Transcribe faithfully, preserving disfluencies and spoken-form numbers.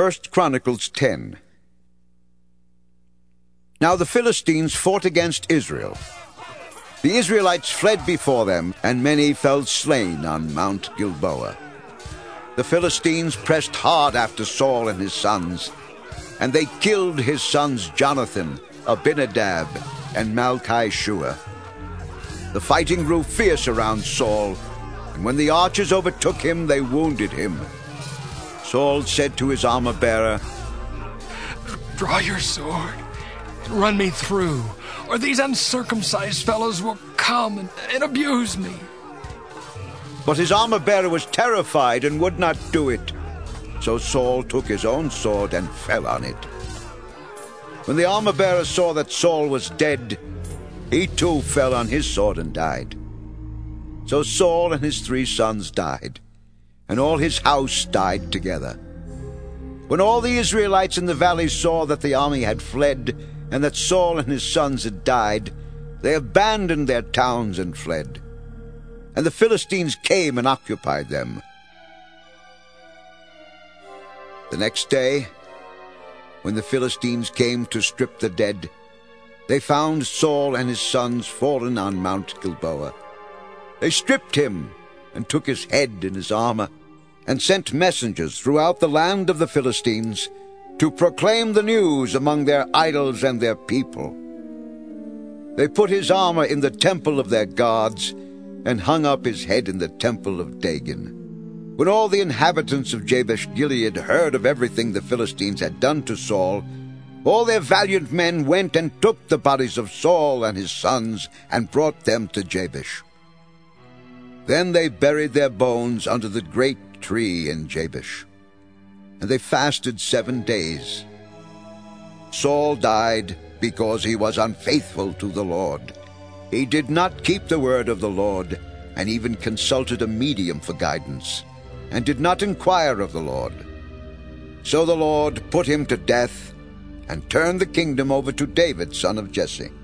First Chronicles ten. Now the Philistines fought against Israel. The Israelites fled before them, and many fell slain on Mount Gilboa. The Philistines pressed hard after Saul and his sons, and they killed his sons Jonathan, Abinadab, and Malchi-Shua. The fighting grew fierce around Saul, and when the archers overtook him, they wounded him. Saul said to his armor-bearer, "Draw your sword and run me through, or these uncircumcised fellows will come and, and abuse me." But his armor-bearer was terrified and would not do it. So Saul took his own sword and fell on it. When the armor-bearer saw that Saul was dead, he too fell on his sword and died. So Saul and his three sons died, and all his house died together. When all the Israelites in the valley saw that the army had fled, and that Saul and his sons had died, they abandoned their towns and fled. And the Philistines came and occupied them. The next day, when the Philistines came to strip the dead, they found Saul and his sons fallen on Mount Gilboa. They stripped him and took his head and his armor, and sent messengers throughout the land of the Philistines to proclaim the news among their idols and their people. They put his armor in the temple of their gods, and hung up his head in the temple of Dagon. When all the inhabitants of Jabesh-Gilead heard of everything the Philistines had done to Saul, all their valiant men went and took the bodies of Saul and his sons and brought them to Jabesh. Then they buried their bones under the great tree in Jabesh, and they fasted seven days. Saul died because he was unfaithful to the Lord. He did not keep the word of the Lord, and even consulted a medium for guidance, and did not inquire of the Lord. So the Lord put him to death, and turned the kingdom over to David, son of Jesse.